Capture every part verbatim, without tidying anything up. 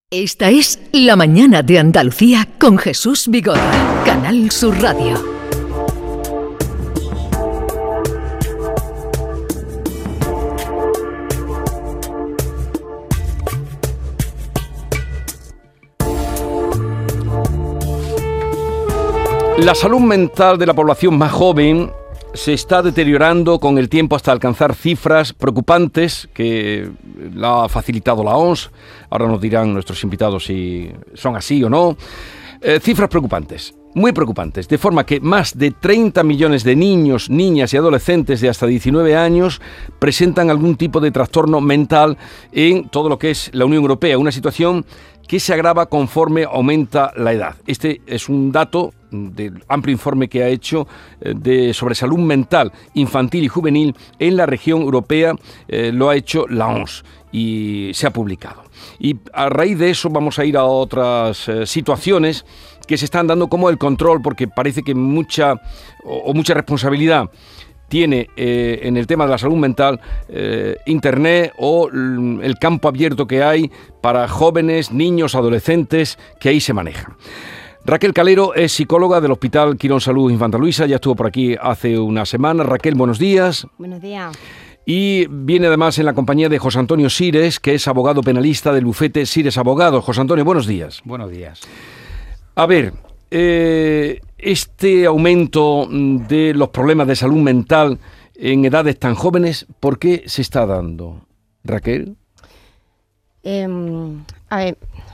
Esta es La Mañana de Andalucía con Jesús Vigorra, Canal Sur Radio. La salud mental de la población más joven se está deteriorando con el tiempo hasta alcanzar cifras preocupantes que la ha facilitado la O M S. Ahora nos dirán nuestros invitados si son así o no. Eh, cifras preocupantes, muy preocupantes, de forma que más de treinta millones de niños, niñas y adolescentes de hasta diecinueve años presentan algún tipo de trastorno mental en todo lo que es la Unión Europea, una situación que se agrava conforme aumenta la edad. Este es un dato del amplio informe que ha hecho de, sobre salud mental infantil y juvenil en la región europea, eh, lo ha hecho la O M S y se ha publicado. Y a raíz de eso vamos a ir a otras eh, situaciones que se están dando como el control, porque parece que mucha o, o mucha responsabilidad tiene eh, en el tema de la salud mental eh, Internet o l- el campo abierto que hay para jóvenes, niños, adolescentes, que ahí se manejan. Raquel Calero es psicóloga del Hospital Quirón Salud Infanta Luisa, ya estuvo por aquí hace una semana. Raquel, buenos días. Buenos días. Y viene además en la compañía de José Antonio Sires, que es abogado penalista del bufete Sires Abogados. José Antonio, buenos días. Buenos días. A ver, eh, este aumento de los problemas de salud mental en edades tan jóvenes, ¿por qué se está dando? Raquel. Eh, a ver,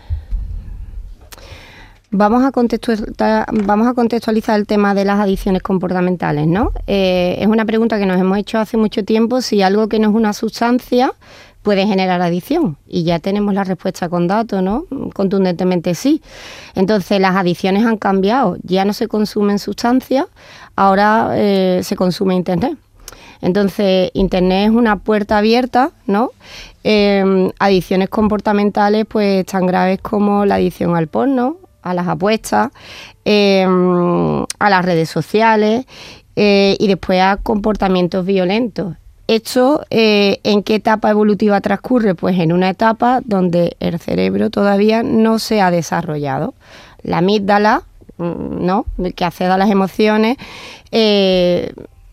vamos a, contextualizar, vamos a contextualizar el tema de las adicciones comportamentales, ¿no? Eh, es una pregunta que nos hemos hecho hace mucho tiempo, si algo que no es una sustancia puede generar adicción, y ya tenemos la respuesta con datos, ¿no? Contundentemente sí. Entonces las adicciones han cambiado, ya no se consumen sustancias, ahora eh, se consume Internet. Entonces Internet es una puerta abierta, ¿no? Eh, adicciones comportamentales pues tan graves como la adicción al porno, a las apuestas, eh, a las redes sociales eh, y después a comportamientos violentos. ¿Esto eh, en qué etapa evolutiva transcurre? Pues en una etapa donde el cerebro todavía no se ha desarrollado. La amígdala, ¿no?, que accede a las emociones, eh,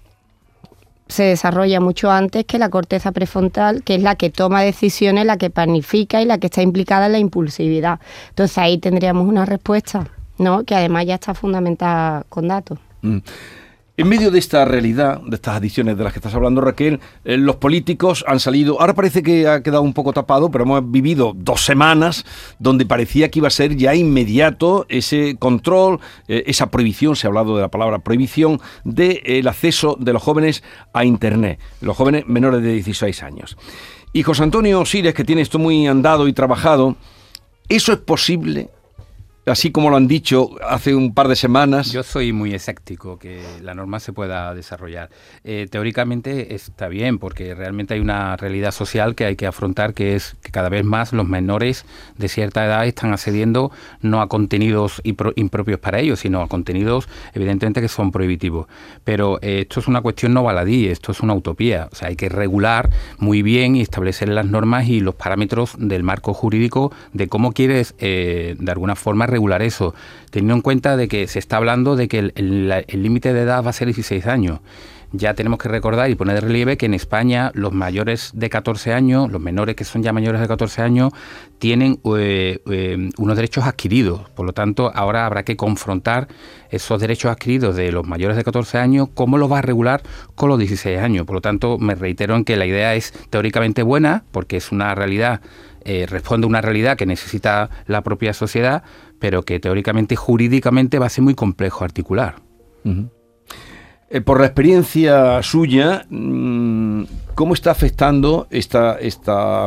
se desarrolla mucho antes que la corteza prefrontal, que es la que toma decisiones, la que planifica y la que está implicada en la impulsividad. Entonces ahí tendríamos una respuesta, ¿no?, que además ya está fundamentada con datos. Mm. En medio de esta realidad, de estas adicciones de las que estás hablando, Raquel, eh, los políticos han salido, ahora parece que ha quedado un poco tapado, pero hemos vivido dos semanas donde parecía que iba a ser ya inmediato ese control, eh, esa prohibición, se ha hablado de la palabra prohibición, del eh, acceso de los jóvenes a Internet, los jóvenes menores de dieciséis años. Y José Antonio Sires, que tiene esto muy andado y trabajado, ¿eso es posible? Así como lo han dicho hace un par de semanas. Yo soy muy escéptico que la norma se pueda desarrollar. Eh, teóricamente está bien, porque realmente hay una realidad social que hay que afrontar, que es que cada vez más los menores de cierta edad están accediendo no a contenidos impropios para ellos, sino a contenidos evidentemente que son prohibitivos. Pero eh, esto es una cuestión no baladí, esto es una utopía. O sea, hay que regular muy bien y establecer las normas y los parámetros del marco jurídico de cómo quieres, eh, de alguna forma, regular eso, teniendo en cuenta de que se está hablando de que el límite de edad va a ser dieciséis años. Ya tenemos que recordar y poner de relieve que en España los mayores de catorce años, los menores que son ya mayores de catorce años, tienen eh, eh, unos derechos adquiridos. Por lo tanto, ahora habrá que confrontar esos derechos adquiridos de los mayores de catorce años, cómo los va a regular con los dieciséis años. Por lo tanto, me reitero en que la idea es teóricamente buena, porque es una realidad, eh, responde a una realidad que necesita la propia sociedad, pero que teóricamente, jurídicamente, va a ser muy complejo articular. Uh-huh. Eh, por la experiencia suya, ¿cómo está afectando esta, esta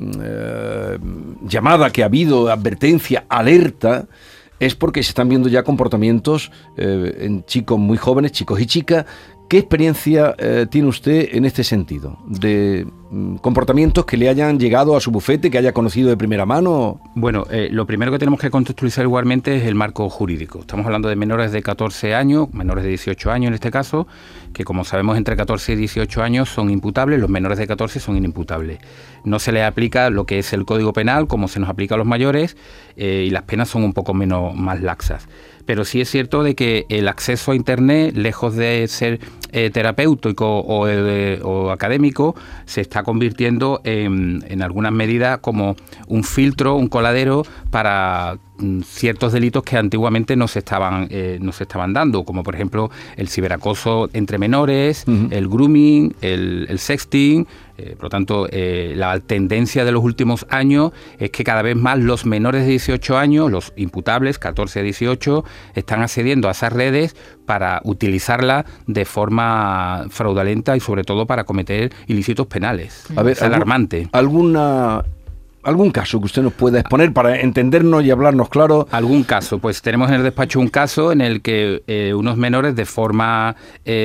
eh, llamada que ha habido, advertencia, alerta? Es porque se están viendo ya comportamientos eh, en chicos muy jóvenes, chicos y chicas. ¿Qué experiencia eh, tiene usted en este sentido? De comportamientos que le hayan llegado a su bufete, que haya conocido de primera mano. Bueno, eh, lo primero que tenemos que contextualizar igualmente es el marco jurídico. Estamos hablando de menores de catorce años, menores de dieciocho años en este caso, que como sabemos entre catorce y dieciocho años son imputables, los menores de catorce son inimputables. No se les aplica lo que es el Código Penal como se nos aplica a los mayores eh, y las penas son un poco menos más laxas. Pero sí es cierto de que el acceso a Internet, lejos de ser eh, terapéutico o, eh, o académico, se está convirtiendo en, en algunas medidas como un filtro, un coladero para mm, ciertos delitos que antiguamente no se estaban eh, no se estaban dando, como por ejemplo el ciberacoso entre menores, uh-huh. el grooming, el, el sexting. Eh, por lo tanto, eh, la tendencia de los últimos años es que cada vez más los menores de dieciocho años, los imputables, catorce a dieciocho, están accediendo a esas redes para utilizarlas de forma fraudulenta y sobre todo para cometer ilícitos penales. A ver, es alarmante. ¿Alguna... ¿Algún caso que usted nos pueda exponer para entendernos y hablarnos claro? Algún caso, pues tenemos en el despacho un caso en el que eh, unos menores de forma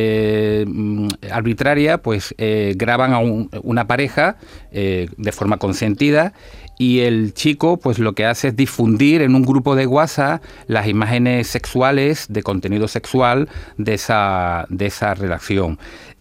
eh, arbitraria pues eh, graban a un, una pareja eh, de forma consentida y el chico pues lo que hace es difundir en un grupo de WhatsApp las imágenes sexuales, de contenido sexual de esa, de esa relación.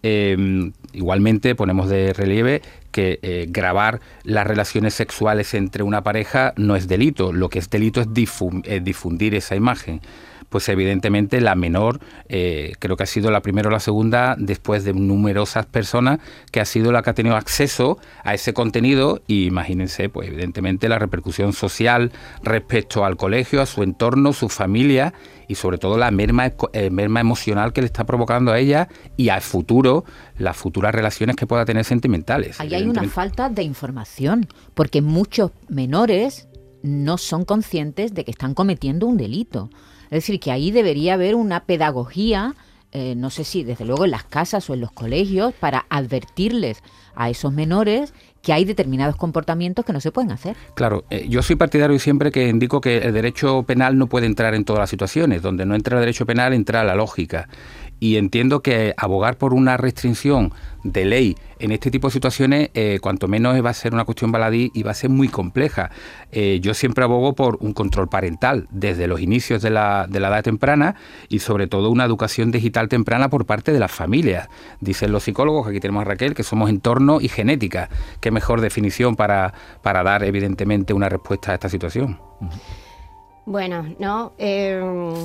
Eh, igualmente ponemos de relieve que eh, grabar las relaciones sexuales entre una pareja no es delito, lo que es delito es difu- eh, difundir esa imagen. Pues evidentemente la menor, eh, creo que ha sido la primera o la segunda, después de numerosas personas, que ha sido la que ha tenido acceso a ese contenido y imagínense, pues evidentemente la repercusión social respecto al colegio, a su entorno, su familia y sobre todo la merma, eh, merma emocional que le está provocando a ella y al futuro, las futuras relaciones que pueda tener sentimentales. Ahí hay una falta de información, porque muchos menores no son conscientes de que están cometiendo un delito. Es decir, que ahí debería haber una pedagogía, eh, no sé si desde luego en las casas o en los colegios, para advertirles a esos menores que hay determinados comportamientos que no se pueden hacer. Claro, eh, yo soy partidario siempre que indico que el derecho penal no puede entrar en todas las situaciones. Donde no entra el derecho penal, entra la lógica. Y entiendo que abogar por una restricción de ley en este tipo de situaciones, eh, cuanto menos va a ser una cuestión baladí y va a ser muy compleja. Eh, yo siempre abogo por un control parental desde los inicios de la, de la edad temprana y sobre todo una educación digital temprana por parte de las familias. Dicen los psicólogos, aquí tenemos a Raquel, que somos entorno y genética. Qué mejor definición para, para dar evidentemente una respuesta a esta situación. Bueno, no, eh,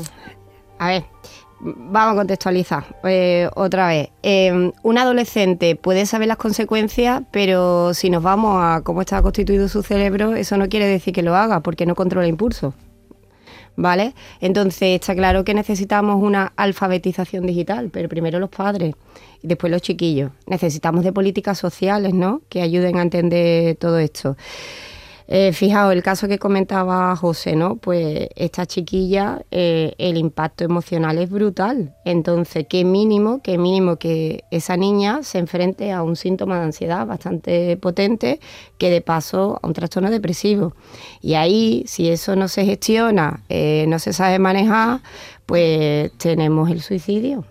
a ver... Vamos a contextualizar eh, otra vez. Eh, un adolescente puede saber las consecuencias, pero si nos vamos a cómo está constituido su cerebro, eso no quiere decir que lo haga, porque no controla impulsos, ¿vale? Entonces está claro que necesitamos una alfabetización digital, pero primero los padres y después los chiquillos. Necesitamos de políticas sociales, ¿no?, que ayuden a entender todo esto. Eh, fijaos, el caso que comentaba José, ¿no? Pues esta chiquilla, eh, el impacto emocional es brutal. Entonces, qué mínimo, qué mínimo que esa niña se enfrente a un síntoma de ansiedad bastante potente, que de paso a un trastorno depresivo. Y ahí, si eso no se gestiona, eh, no se sabe manejar, pues tenemos el suicidio.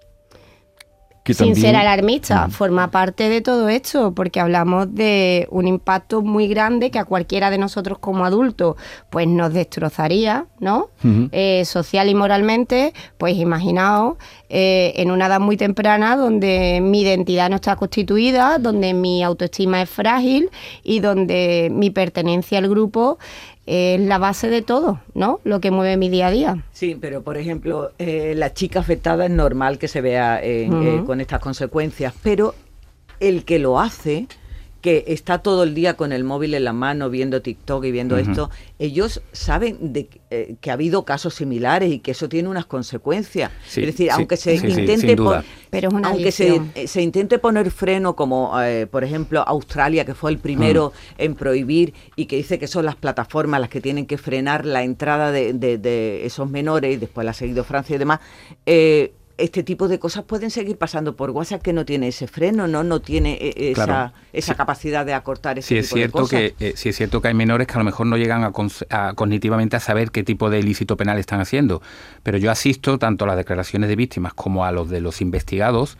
Que sin también, ser alarmista, uh-huh. forma parte de todo esto, porque hablamos de un impacto muy grande que a cualquiera de nosotros como adultos pues nos destrozaría, ¿no? Uh-huh. Eh, social y moralmente, pues imaginaos, eh, en una edad muy temprana donde mi identidad no está constituida, donde mi autoestima es frágil y donde mi pertenencia al grupo es la base de todo, ¿no? Lo que mueve mi día a día. Sí, pero por ejemplo, eh, la chica afectada es normal que se vea eh, uh-huh. eh, con estas consecuencias, pero el que lo hace, que está todo el día con el móvil en la mano viendo TikTok y viendo uh-huh. esto, ellos saben de, eh, que ha habido casos similares y que eso tiene unas consecuencias. Sí, es decir, sí, aunque se sí, intente sí, pon- pero es una aunque se, eh, se intente poner freno, como eh, por ejemplo Australia, que fue el primero uh-huh. en prohibir y que dice que son las plataformas las que tienen que frenar la entrada de, de, de esos menores, y después la ha seguido Francia y demás, eh, este tipo de cosas pueden seguir pasando por WhatsApp, que no tiene ese freno, no no tiene esa, claro. esa sí. capacidad de acortar ese sí, tipo es cierto de cosas. Que, eh, sí es cierto que hay menores que a lo mejor no llegan a, cons- a cognitivamente a saber qué tipo de ilícito penal están haciendo, pero yo asisto tanto a las declaraciones de víctimas como a los de los investigados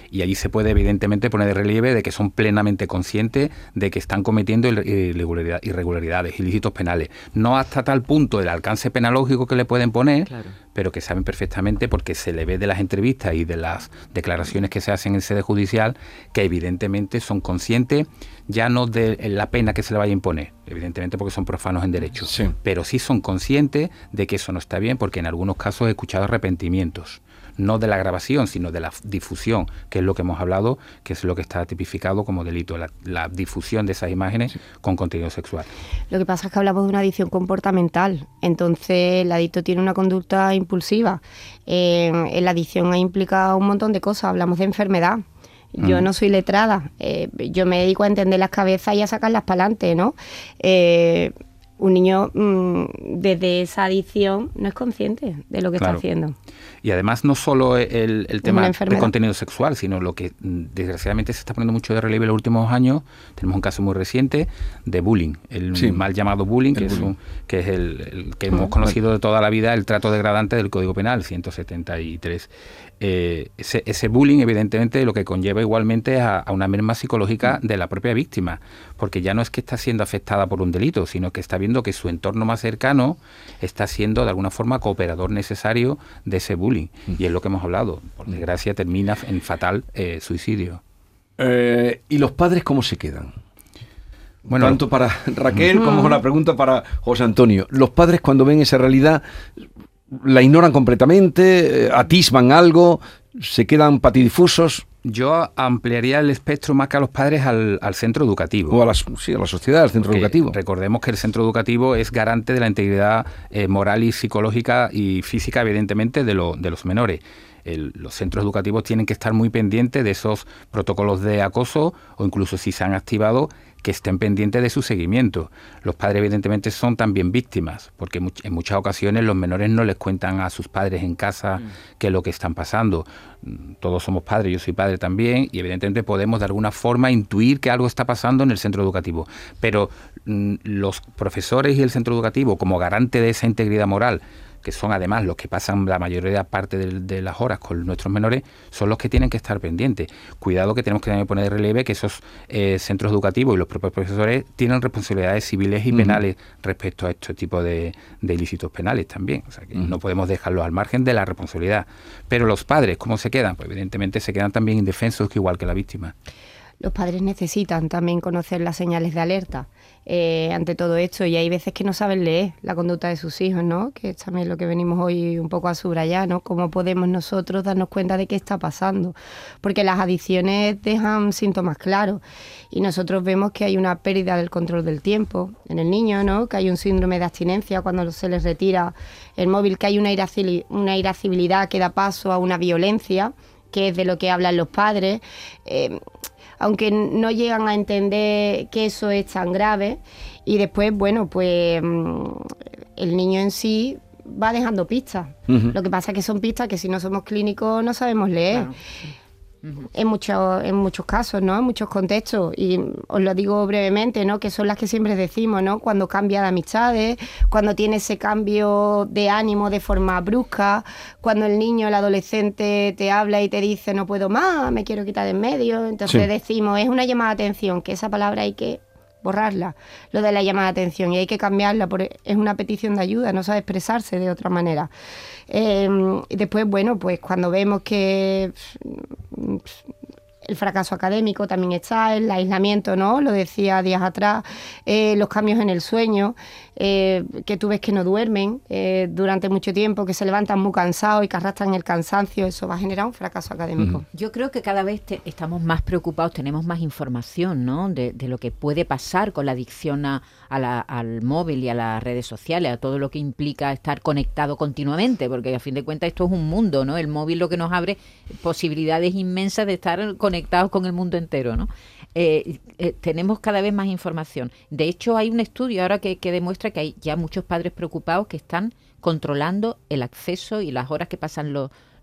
Y allí se puede evidentemente poner de relieve de que son plenamente conscientes de que están cometiendo irregularidad, irregularidades, ilícitos penales. No hasta tal punto el alcance penalógico que le pueden poner, claro, pero que saben perfectamente, porque se le ve de las entrevistas y de las declaraciones que se hacen en sede judicial, que evidentemente son conscientes ya no de la pena que se le vaya a imponer, evidentemente porque son profanos en derecho, sí, pero sí son conscientes de que eso no está bien, porque en algunos casos he escuchado arrepentimientos, no de la grabación, sino de la difusión, que es lo que hemos hablado, que es lo que está tipificado como delito, la, la difusión de esas imágenes, sí, con contenido sexual. Lo que pasa es que hablamos de una adicción comportamental, entonces el adicto tiene una conducta impulsiva. Eh, en la adicción implica un montón de cosas, hablamos de enfermedad. Yo no soy letrada, eh, yo me dedico a entender las cabezas y a sacarlas para adelante, ¿no? Eh, un niño mmm, desde esa adicción no es consciente de lo que claro. está haciendo. Y además no solo el, el tema de contenido sexual, sino lo que desgraciadamente se está poniendo mucho de relieve en los últimos años. Tenemos un caso muy reciente de bullying, el sí. mal llamado bullying, que, bullying. Es un, que es el, el que hemos conocido de toda la vida, el trato degradante del Código Penal, ciento setenta y tres. Eh, ese, ese bullying evidentemente lo que conlleva igualmente a, a una merma psicológica de la propia víctima, porque ya no es que está siendo afectada por un delito, sino que está viendo que su entorno más cercano está siendo de alguna forma cooperador necesario de ese bullying, y es lo que hemos hablado, por desgracia termina en fatal eh, suicidio. Eh, ¿Y los padres cómo se quedan? Bueno, tanto para Raquel como una pregunta para José Antonio. Los padres, cuando ven esa realidad, la ignoran completamente, atisban algo, se quedan patidifusos. Yo ampliaría el espectro más que a los padres al, al centro educativo. O a la, sí, a la sociedad, al centro Porque educativo. Recordemos que el centro educativo es garante de la integridad eh, moral y psicológica y física, evidentemente, de, lo, de los menores. El, los centros educativos tienen que estar muy pendientes de esos protocolos de acoso, o incluso si se han activado, que estén pendientes de su seguimiento. Los padres evidentemente son también víctimas, porque much- en muchas ocasiones los menores no les cuentan a sus padres en casa mm. qué es lo que están pasando. Todos somos padres, yo soy padre también, y evidentemente podemos de alguna forma intuir que algo está pasando en el centro educativo. Pero mm, los profesores y el centro educativo, como garante de esa integridad moral, que son además los que pasan la mayoría parte de, de las horas con nuestros menores, son los que tienen que estar pendientes. Cuidado, que tenemos que también poner de relieve que esos eh, centros educativos y los propios profesores tienen responsabilidades civiles y penales uh-huh. respecto a este tipo de, de ilícitos penales también. O sea, que uh-huh. no podemos dejarlos al margen de la responsabilidad. Pero los padres, ¿cómo se quedan? Pues evidentemente se quedan también indefensos, que igual que la víctima. Los padres necesitan también conocer las señales de alerta eh, ante todo esto, y hay veces que no saben leer la conducta de sus hijos, ¿no? Que es también lo que venimos hoy un poco a subrayar, ¿no? Cómo podemos nosotros darnos cuenta de qué está pasando, porque las adicciones dejan síntomas claros y nosotros vemos que hay una pérdida del control del tiempo en el niño, ¿no? Que hay un síndrome de abstinencia cuando se les retira el móvil, que hay una irascil- una irascibilidad que da paso a una violencia, que es de lo que hablan los padres. Eh, aunque no llegan a entender que eso es tan grave, y después, bueno, pues el niño en sí va dejando pistas. Uh-huh. Lo que pasa es que son pistas que si no somos clínicos no sabemos leer. Claro. Uh-huh. En muchos, en muchos casos, ¿no? En muchos contextos, y os lo digo brevemente, ¿no? Que son las que siempre decimos, ¿no? Cuando cambia de amistades, cuando tiene ese cambio de ánimo de forma brusca, cuando el niño, el adolescente te habla y te dice no puedo más, me quiero quitar de en medio, entonces sí. decimos, es una llamada de atención, que esa palabra hay que borrarla, lo de la llamada de atención, y hay que cambiarla, porque es una petición de ayuda, no sabe expresarse de otra manera. Eh, y después, bueno, pues cuando vemos que el fracaso académico también está, el aislamiento, ¿no? Lo decía días atrás, eh, los cambios en el sueño, eh, que tú ves que no duermen eh, durante mucho tiempo, que se levantan muy cansados y que arrastran el cansancio, eso va a generar un fracaso académico. Yo creo que cada vez te, estamos más preocupados, tenemos más información, ¿no? De, de lo que puede pasar con la adicción a, a la, al móvil y a las redes sociales, a todo lo que implica estar conectado continuamente, porque a fin de cuentas esto es un mundo, ¿no? El móvil lo que nos abre posibilidades inmensas de estar conectados con el mundo entero, ¿no? Eh, eh, tenemos cada vez más información. De hecho, hay un estudio ahora que, que demuestra que hay ya muchos padres preocupados que están controlando el acceso y las horas que pasan los,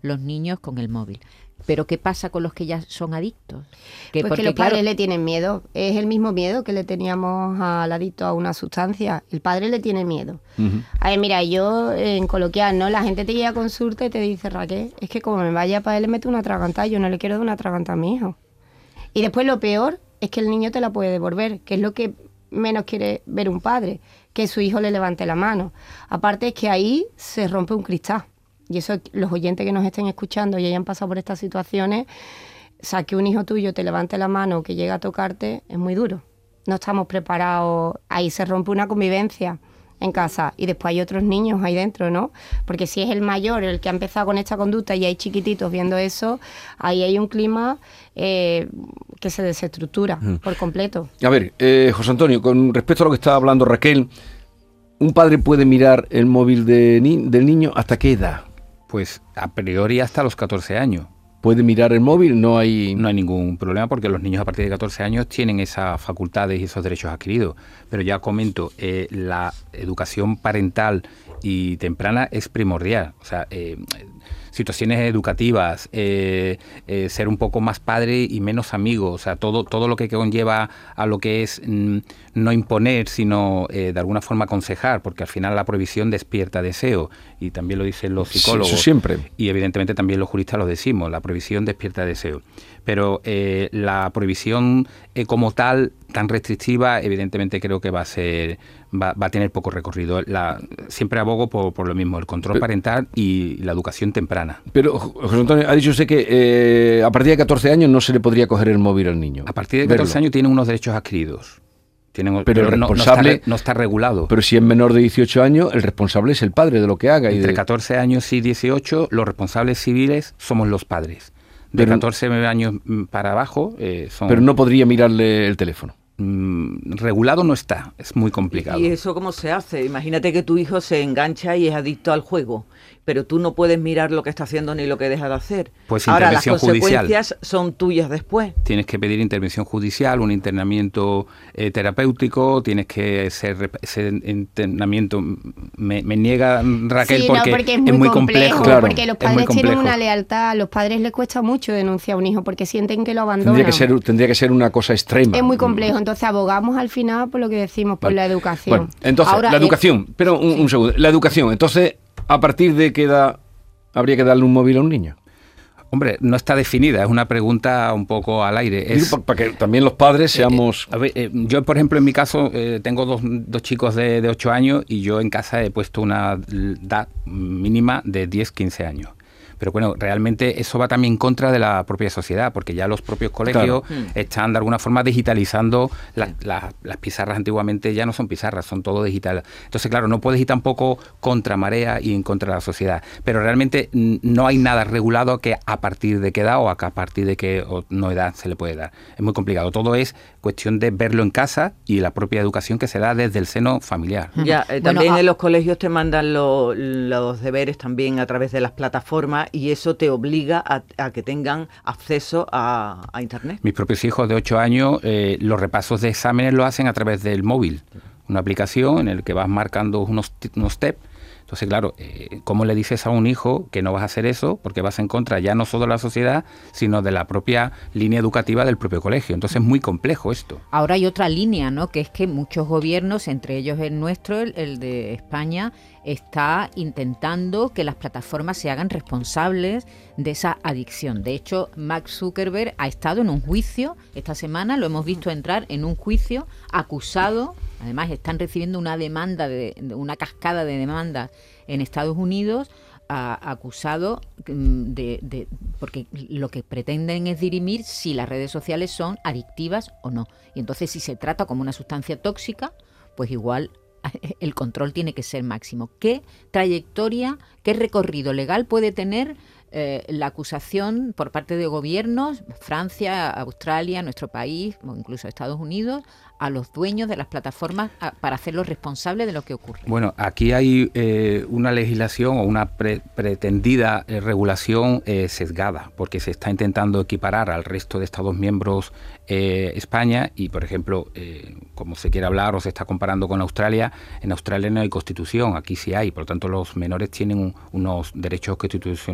los niños con el móvil. Pero ¿qué pasa con los que ya son adictos? Que pues porque, que los padres claro, le tienen miedo. Es el mismo miedo que le teníamos al adicto a una sustancia. El padre le tiene miedo. Uh-huh. A ver, mira, yo en coloquial, ¿no? La gente te llega a consulta y te dice, Raquel, es que como me vaya para él le meto una atragantada, yo no le quiero dar una atragantada a mi hijo. Y después lo peor es que el niño te la puede devolver, que es lo que menos quiere ver un padre, que su hijo le levante la mano. Aparte es que ahí se rompe un cristal. Y eso, los oyentes que nos estén escuchando y hayan pasado por estas situaciones, o sea, que un hijo tuyo te levante la mano o que llegue a tocarte, es muy duro. No estamos preparados, ahí se rompe una convivencia en casa y después hay otros niños ahí dentro, ¿no? Porque si es el mayor el que ha empezado con esta conducta y hay chiquititos viendo eso, ahí hay un clima eh, que se desestructura mm. por completo. A ver, eh, José Antonio, con respecto a lo que estaba hablando Raquel, ¿un padre puede mirar el móvil de ni- del niño hasta qué edad? Pues a priori hasta los catorce años. ¿Puede mirar el móvil? No hay... No hay ningún problema porque los niños a partir de catorce años tienen esas facultades y esos derechos adquiridos. Pero ya comento, eh, la educación parental y temprana es primordial. O sea, eh, situaciones educativas, eh, eh, ser un poco más padre y menos amigo, o sea, todo, todo lo que conlleva a lo que es mm, no imponer, sino eh, de alguna forma aconsejar, porque al final la prohibición despierta deseo, y también lo dicen los psicólogos. Eso siempre. Y evidentemente también los juristas lo decimos, la prohibición despierta deseo. Pero eh, la prohibición eh, como tal, tan restrictiva, evidentemente creo que va a ser va, va a tener poco recorrido. La, siempre abogo por, por lo mismo, el control pero, parental y la educación temprana. Pero, José Antonio, ha dicho usted que eh, a partir de catorce años no se le podría coger el móvil al niño. A partir de catorce años tiene unos derechos adquiridos. Tienen, pero, pero el responsable no, no, está, no está regulado. Pero si es menor de dieciocho años, el responsable es el padre de lo que haga. Entre y de... catorce años y dieciocho, los responsables civiles somos los padres. De pero, catorce años para abajo eh, son... Pero no podría mirarle el teléfono. Mm, regulado no está, es muy complicado. ¿Y eso cómo se hace? Imagínate que tu hijo se engancha y es adicto al juego, pero tú no puedes mirar lo que está haciendo ni lo que deja de hacer. Pues ahora las intervención consecuencias judicial. Son tuyas después. Tienes que pedir intervención judicial, un internamiento eh, terapéutico, tienes que ser ese internamiento me, me niega Raquel sí, porque, no, porque es muy, es muy complejo, complejo, claro, porque los padres tienen una lealtad, a los padres les cuesta mucho denunciar a un hijo porque sienten que lo abandonan. Tendría que ser, tendría que ser una cosa extrema. Es muy complejo, entonces abogamos al final por lo que decimos, por vale. la educación. Bueno, entonces, ahora, la educación, eh, pero un, sí. un segundo, la educación, entonces, ¿a partir de qué edad habría que darle un móvil a un niño? Hombre, no está definida, es una pregunta un poco al aire. Es, Digo, para que también los padres seamos... Eh, a ver, eh, yo, por ejemplo, en mi caso, eh, tengo dos, dos chicos de, de ocho años y yo en casa he puesto una edad mínima de diez, quince años. Pero bueno, realmente eso va también en contra de la propia sociedad, porque ya los propios colegios claro. están de alguna forma digitalizando las, las, las pizarras. Antiguamente ya no son pizarras, son todo digital. Entonces, claro, no puedes ir tampoco contra marea y en contra de la sociedad. Pero realmente no hay nada regulado que a partir de qué edad o a partir de qué no edad se le puede dar. Es muy complicado. Todo es cuestión de verlo en casa y la propia educación que se da desde el seno familiar. Ya, eh, también bueno, a... en los colegios te mandan lo, los deberes también a través de las plataformas y eso te obliga a, a que tengan acceso a, a Internet. Mis propios hijos de ocho años, eh, los repasos de exámenes lo hacen a través del móvil, una aplicación en la que vas marcando unos, unos steps. Entonces, claro, eh, ¿cómo le dices a un hijo que no vas a hacer eso? Porque vas en contra ya no solo de la sociedad, sino de la propia línea educativa del propio colegio. Entonces es muy complejo esto. Ahora hay otra línea, ¿no? Que es que muchos gobiernos, entre ellos el nuestro, el, el de España, está intentando que las plataformas se hagan responsables de esa adicción. De hecho, Mark Zuckerberg ha estado en un juicio esta semana, lo hemos visto entrar en un juicio acusado. Además, están recibiendo una demanda, de, de una cascada de demandas en Estados Unidos, a, acusado de, de... porque lo que pretenden es dirimir si las redes sociales son adictivas o no. Y entonces, si se trata como una sustancia tóxica, pues igual el control tiene que ser máximo. ¿Qué trayectoria, qué recorrido legal puede tener eh, la acusación por parte de gobiernos, Francia, Australia, nuestro país, o incluso Estados Unidos, a los dueños de las plataformas a, para hacerlos responsables de lo que ocurre? Bueno, aquí hay eh, una legislación o una pre- pretendida eh, regulación eh, sesgada, porque se está intentando equiparar al resto de Estados miembros eh, España y, por ejemplo, eh, como se quiere hablar o se está comparando con Australia, en Australia no hay constitución, aquí sí hay, por lo tanto los menores tienen un, unos derechos constitucionalmente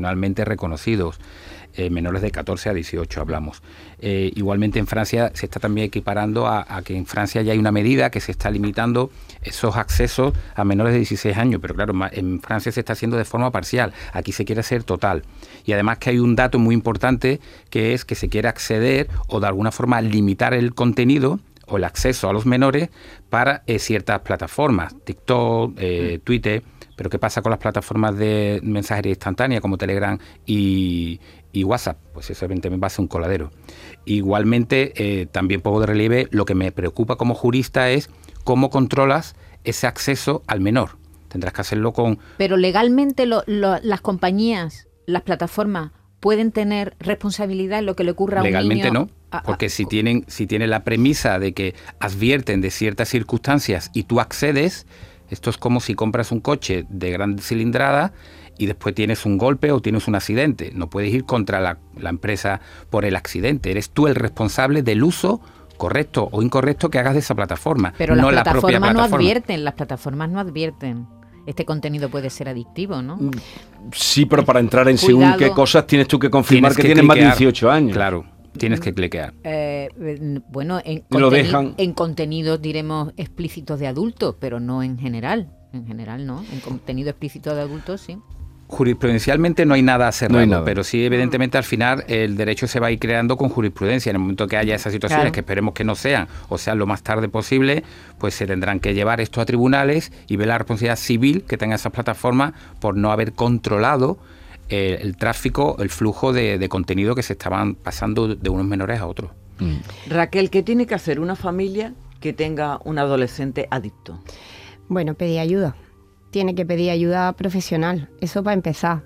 reconocidos. Eh, menores de catorce a dieciocho hablamos. Eh, igualmente en Francia se está también equiparando a, a que en Francia ya hay una medida que se está limitando esos accesos a menores de dieciséis años, pero claro, en Francia se está haciendo de forma parcial, aquí se quiere hacer total. Y además que hay un dato muy importante, que es que se quiere acceder o de alguna forma limitar el contenido o el acceso a los menores para eh, ciertas plataformas, TikTok, eh, Twitter. Pero ¿qué pasa con las plataformas de mensajería instantánea como Telegram y, y WhatsApp? Pues eso evidentemente va a ser un coladero. Igualmente, eh, también pongo de relieve, lo que me preocupa como jurista es cómo controlas ese acceso al menor. Tendrás que hacerlo con... Pero legalmente lo, lo, las compañías, las plataformas, ¿pueden tener responsabilidad en lo que le ocurra a un niño? Legalmente no, porque si tienen, si tienen la premisa de que advierten de ciertas circunstancias y tú accedes... Esto es como si compras un coche de gran cilindrada y después tienes un golpe o tienes un accidente. No puedes ir contra la, la empresa por el accidente. Eres tú el responsable del uso correcto o incorrecto que hagas de esa plataforma. Pero no las la propia plataformas no plataforma. advierten, las plataformas no advierten. Este contenido puede ser adictivo, ¿no? Sí, pero para entrar en según Cuidado. qué cosas tienes tú que confirmar Tienes que, que tienes más de cliquear. dieciocho años. Claro, tienes que cliquear. Eh, bueno, en, Lo conteni- dejan. en contenidos, diremos, explícitos de adultos, pero no en general. En general, no. En contenido explícito de adultos, sí. Jurisprudencialmente no hay nada cerrado, No hay nada. pero sí, evidentemente, al final el derecho se va a ir creando con jurisprudencia. En el momento que haya esas situaciones, Claro. que esperemos que no sean, o sean lo más tarde posible, pues se tendrán que llevar esto a tribunales y ver la responsabilidad civil que tengan esas plataformas por no haber controlado eh, el tráfico, el flujo de, de contenido que se estaban pasando de unos menores a otros. Raquel, ¿qué tiene que hacer una familia que tenga un adolescente adicto? Bueno, pedir ayuda. Tiene que pedir ayuda profesional, eso para empezar.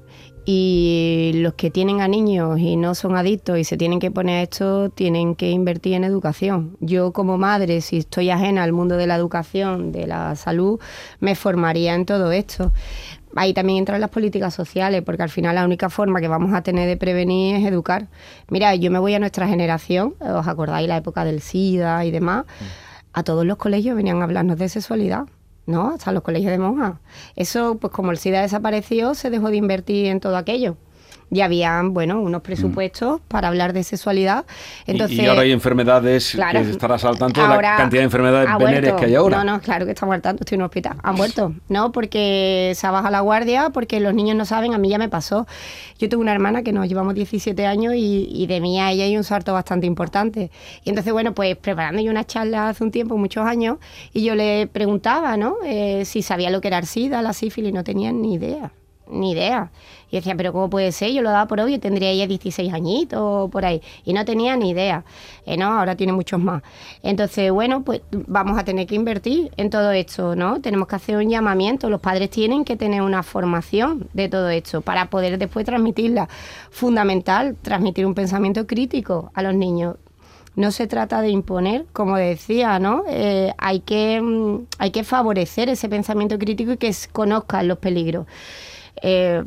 Y los que tienen a niños y no son adictos y se tienen que poner a esto, tienen que invertir en educación. Yo como madre, si estoy ajena al mundo de la educación, de la salud, me formaría en todo esto. Ahí también entran las políticas sociales, porque al final la única forma que vamos a tener de prevenir es educar. Mira, yo me voy a nuestra generación, ¿os acordáis la época del SIDA y demás? A todos los colegios venían a hablarnos de sexualidad. ¿No? Hasta los colegios de monjas. Eso, pues como el SIDA desapareció, se dejó de invertir en todo aquello. Y habían, bueno, unos presupuestos mm. para hablar de sexualidad. Entonces, y, y ahora hay enfermedades, claro, que estarás al tanto de ahora la cantidad de enfermedades venéreas que hay ahora. No, no, claro que estamos al tanto, estoy en un hospital. Han muerto, ¿no? Porque se ha bajado la guardia, porque los niños no saben, a mí ya me pasó. Yo tengo una hermana que nos llevamos diecisiete años y, y de mí a ella hay un salto bastante importante. Y entonces, bueno, pues preparando yo una charla hace un tiempo, muchos años, y yo le preguntaba, ¿no? Eh, si sabía lo que era el SIDA, la sífilis, no tenían ni idea. Ni idea. Y decía, pero ¿cómo puede ser? Yo lo daba por obvio, tendría ella dieciséis añitos o por ahí. Y no tenía ni idea. Eh, no, ahora tiene muchos más. Entonces, bueno, pues vamos a tener que invertir en todo esto, ¿no? Tenemos que hacer un llamamiento. Los padres tienen que tener una formación de todo esto para poder después transmitirla. Fundamental, transmitir un pensamiento crítico a los niños. No se trata de imponer, como decía, ¿no? Eh, hay que, mm, hay que favorecer ese pensamiento crítico y que conozcan los peligros. Eh,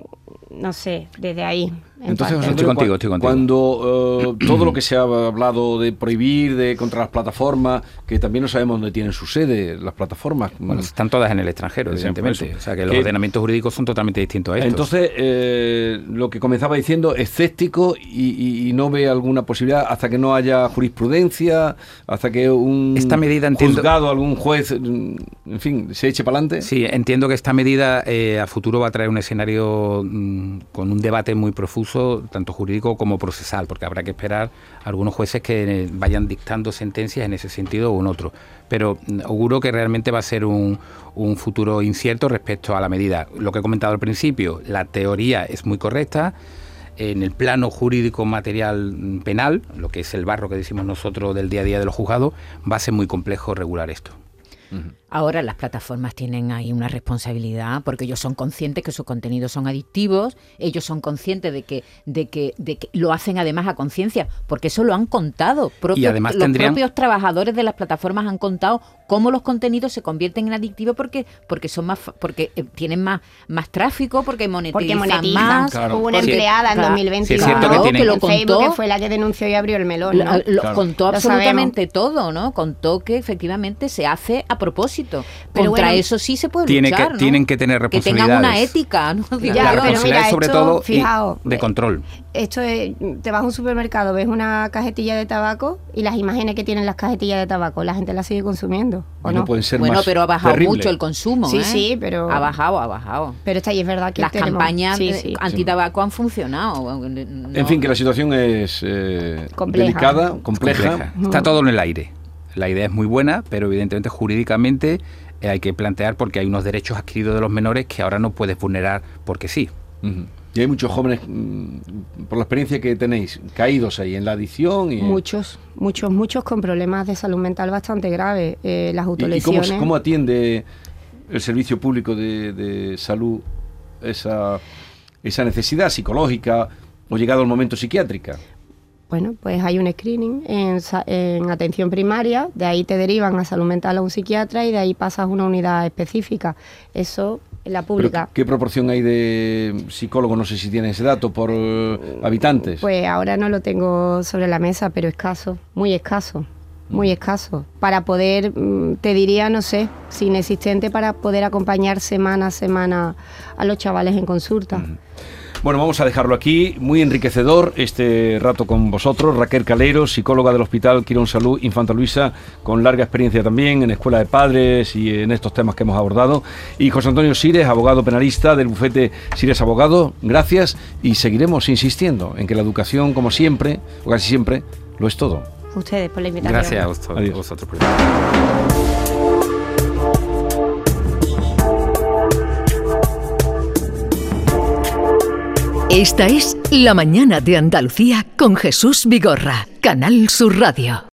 no sé, desde ahí. Entonces, José Estoy Antonio, contigo, estoy contigo. Cuando uh, todo lo que se ha hablado de prohibir, de contra las plataformas, que también no sabemos dónde tienen su sede, las plataformas. Bueno, están todas en el extranjero, evidentemente. O sea, que los ¿Qué? ordenamientos jurídicos son totalmente distintos a estos. Entonces, eh, lo que comenzaba diciendo, escéptico y, y, y no ve alguna posibilidad hasta que no haya jurisprudencia, hasta que un Esta medida, entiendo, juzgado, algún juez, en fin, se eche para adelante. Sí, entiendo que esta medida eh, a futuro va a traer un escenario mmm, con un debate muy profuso, tanto jurídico como procesal, porque habrá que esperar a algunos jueces que vayan dictando sentencias en ese sentido o en otro. Pero auguro que realmente va a ser un, un futuro incierto respecto a la medida. Lo que he comentado al principio, la teoría es muy correcta. En el plano jurídico material penal, lo que es el barro que decimos nosotros del día a día de los juzgados, va a ser muy complejo regular esto. Uh-huh. Ahora las plataformas tienen ahí una responsabilidad porque ellos son conscientes que sus contenidos son adictivos, ellos son conscientes de que, de que, de que lo hacen además a conciencia, porque eso lo han contado. Propio, y además los tendrían... propios trabajadores de las plataformas han contado cómo los contenidos se convierten en adictivos porque, porque son más, porque eh, tienen más, más tráfico, porque monetizan, porque monetizan. más. Claro. Hubo una porque, empleada en claro, dos mil veinte sí, es cierto claro, que tienen... que lo en contó, Facebook, que fue la que denunció y abrió el melón, ¿no? Lo, lo Claro. contó Lo absolutamente sabemos. todo, ¿no? Contó que efectivamente se hace a propósito. éxito. Pero Contra bueno, eso sí se puede tiene luchar, que, ¿no? Tienen que tener Que tengan responsabilidades. una ética, ¿no? Digo Ya, la yo. pero responsabilidad mira, sobre esto, todo y fijaos, de control. Esto es, te vas a un supermercado, ves una cajetilla de tabaco y las imágenes que tienen las cajetillas de tabaco, la gente las sigue consumiendo, ¿o no no? pueden ser Bueno, más pero ha bajado terrible. mucho el consumo. Sí, ¿eh? sí, pero- Ha bajado, ha bajado. Pero está ahí, es verdad que Las tenemos- campañas sí, eh, sí. antitabaco han funcionado. No- En fin, que la situación es eh, Compleja. delicada, compleja. Compleja. Está todo en el aire. La idea es muy buena, pero evidentemente jurídicamente eh, hay que plantear porque hay unos derechos adquiridos de los menores que ahora no puedes vulnerar porque sí. Ujú. Y hay muchos jóvenes, mm, por la experiencia que tenéis, caídos ahí en la adicción. Y, Muchos, muchos, muchos con problemas de salud mental bastante graves. Eh, las ¿Y, y cómo, autolesiones. cómo atiende el Servicio Público de, de Salud esa, esa necesidad psicológica o llegado el momento psiquiátrica? Bueno, pues hay un screening en, sa- en atención primaria, de ahí te derivan a salud mental a un psiquiatra y de ahí pasas a una unidad específica. Eso en la ¿Pero pública. ¿Qué proporción hay de psicólogos? No sé si tienes ese dato por eh, habitantes. Pues ahora no lo tengo sobre la mesa, pero escaso, muy escaso, muy escaso. Para poder, mm, te diría, no sé, si inexistente para poder acompañar semana a semana a los chavales en consulta. Bueno, vamos a dejarlo aquí. Muy enriquecedor este rato con vosotros. Raquel Calero, psicóloga del Hospital Quirón Salud Infanta Luisa, con larga experiencia también en escuela de padres y en estos temas que hemos abordado. Y José Antonio Sires, abogado penalista del bufete Sires Abogado. Gracias y seguiremos insistiendo en que la educación, como siempre, o casi siempre, lo es todo. A ustedes por la invitación. Gracias a vosotros. Adiós. vosotros por- Esta es La Mañana de Andalucía con Jesús Vigorra, Canal Sur Radio.